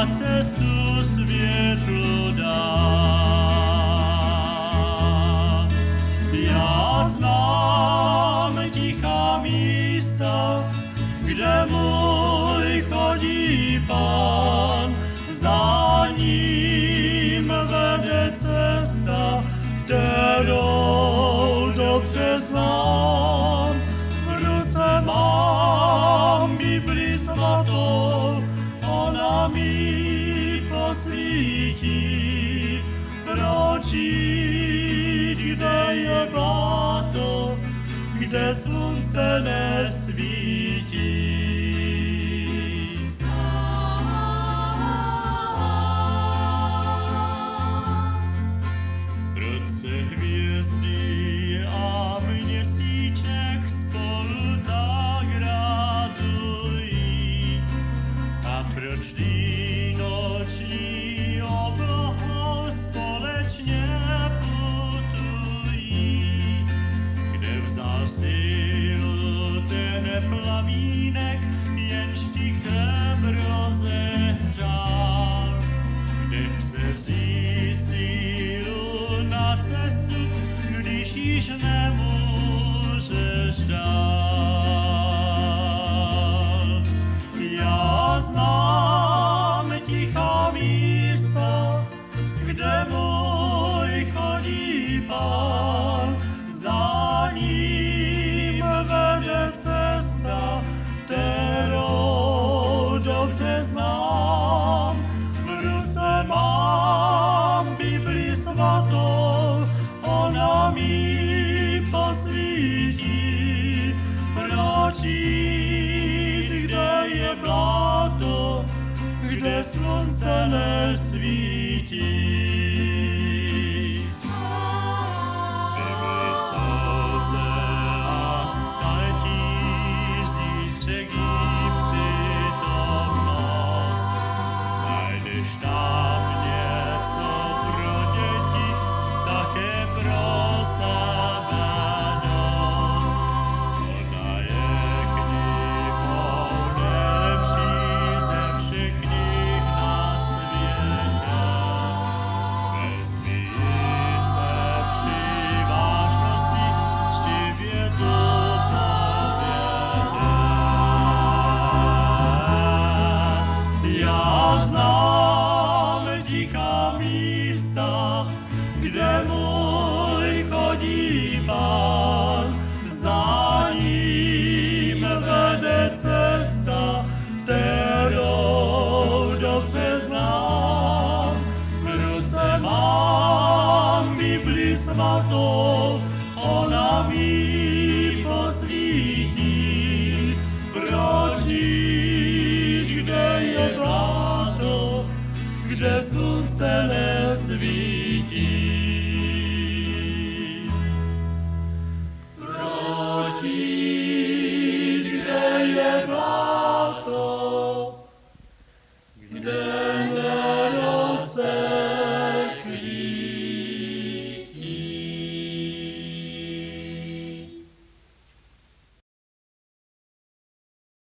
na cestu světlo dá. Já znám tichá místa, kde můj chodí Pán, za ním vede cesta, kterou dobře znám. V ruce mám Bibli svatou, ona mi posvítí, proč jít, kde je bláto, kde slunce nesvítí. Proč se hvězdy a měsíček spolu tak radují? A proč vždy noční obloha společně putují? Kde vzal sílu ten plamínek, jenž tichem rozehřál? Kde chce vzít sílu na cestu, když již nemůžeš dál? Já znám tichá místa, kde můj chodí Pán, za ním vede cesta, kterou dobře znám. V ruce mám Bibli svatou, ona mi posvítí, proč jít, kde je bláto, kde slunce nesvítí.